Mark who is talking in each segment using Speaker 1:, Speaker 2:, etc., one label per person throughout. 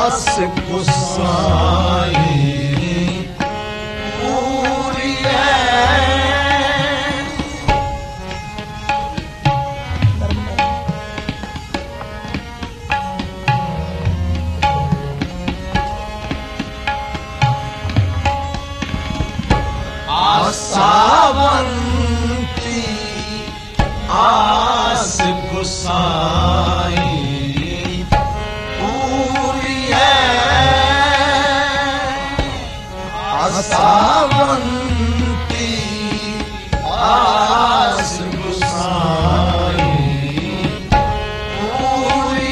Speaker 1: आस गुसाई पूरी आसावंती आस गुसाई पूरी आसावंती आस गुसाई पूरी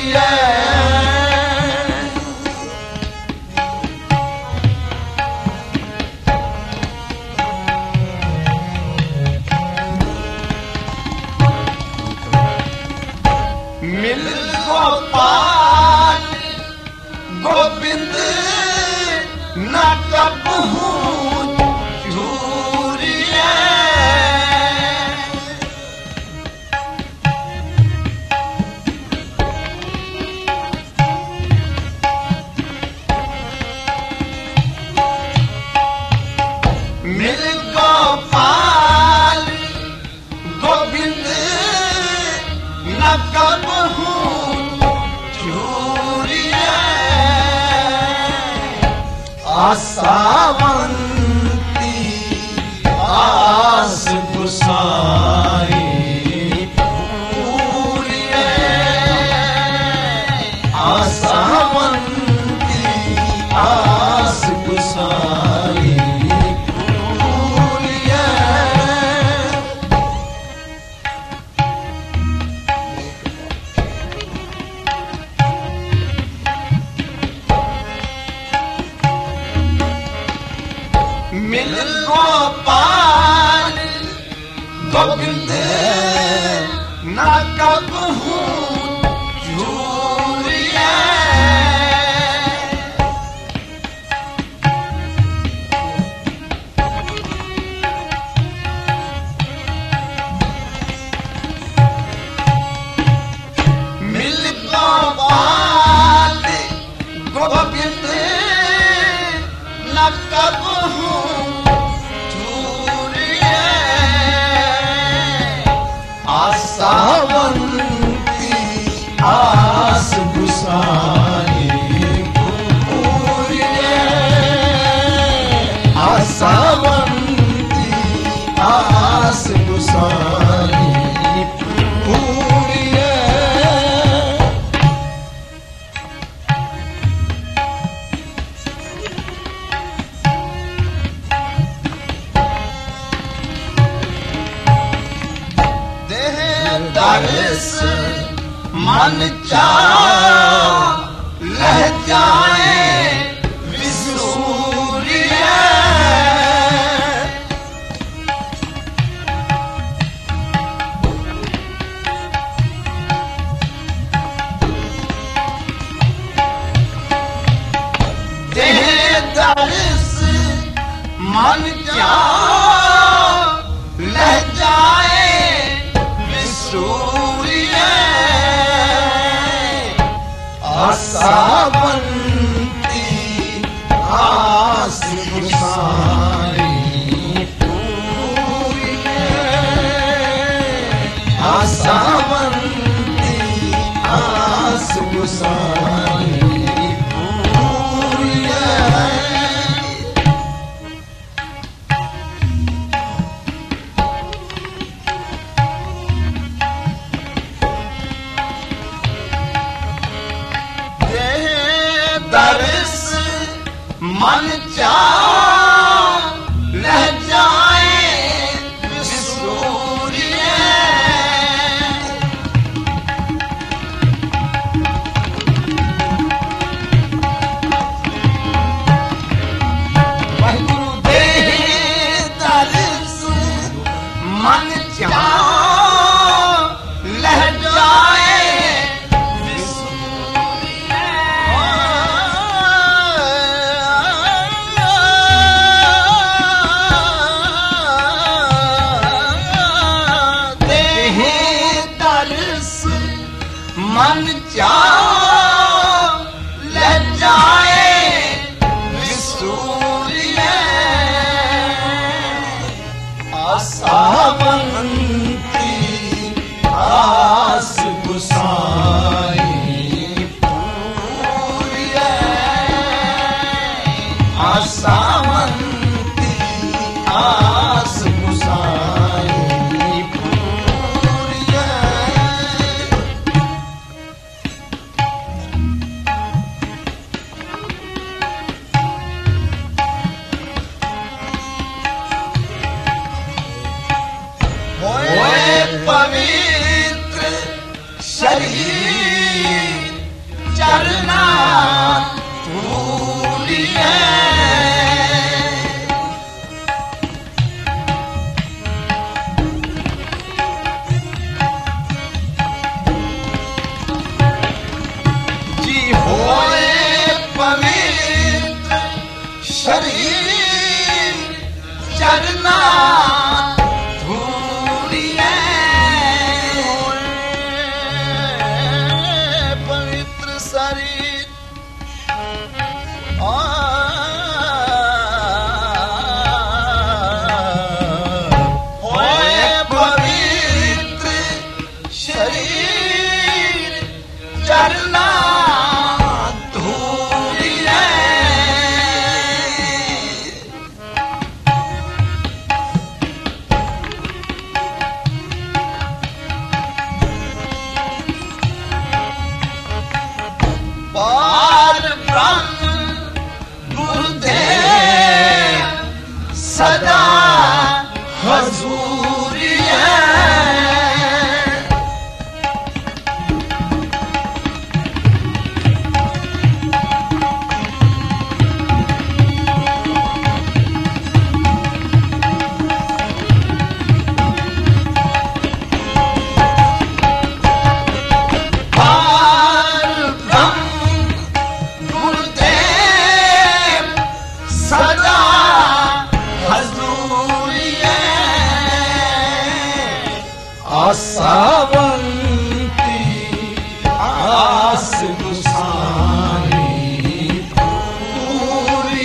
Speaker 1: मिल गोपाल गोविंद न कबहू झूरिए मिल गोपाल गोविंद न कबहू झूरिए आसावंती आस गुसाई पूरी आसावंती आस गुसाई पूरी मिल गोपाल गोविंद न कबहू झूरिए मिल गोपाल गोविंद न कबहू आसावंती आस गुसाई पूरी आसावंती आस गुसाई पूरी दर्श मन चाह लह जाए विसूरिए देह दर्श मन चाह लह जाए आसावंती आस गुसाई पूरी आसावंती आस गुसाई पूरी दर्श मन चाह लह जाए विसूरिए वाहिगुरु देह दर्श मन चाह लह जाए मन चाह ले जा आसावंती आस गुसाई पूरी आसावंती आस गुसाई पूरी पवित्र शरीर चरना धूली है जी होए पवित्र शरीर चरना सदा हजूरी है आसावंती आस गुसाई पूरी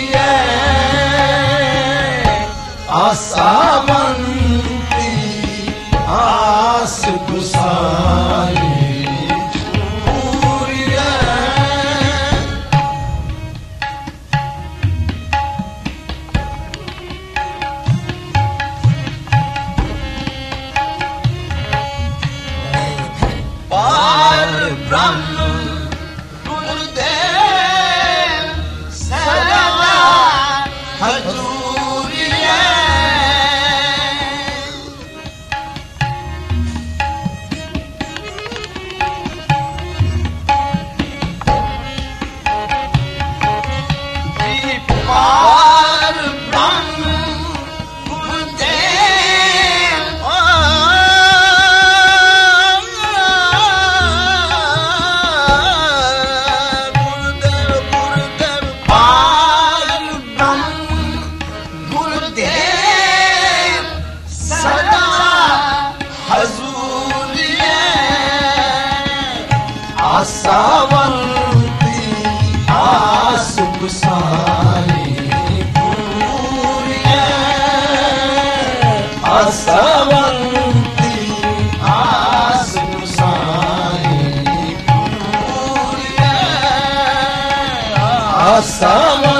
Speaker 1: आसावंती आस गुसाई पूरी ब्रह्म गुरुदेव सदा हजूरी है पार ब्रह्म आसावंती आस गुसाई पूरी आसावंती आस गुसाई पूरी आसावंती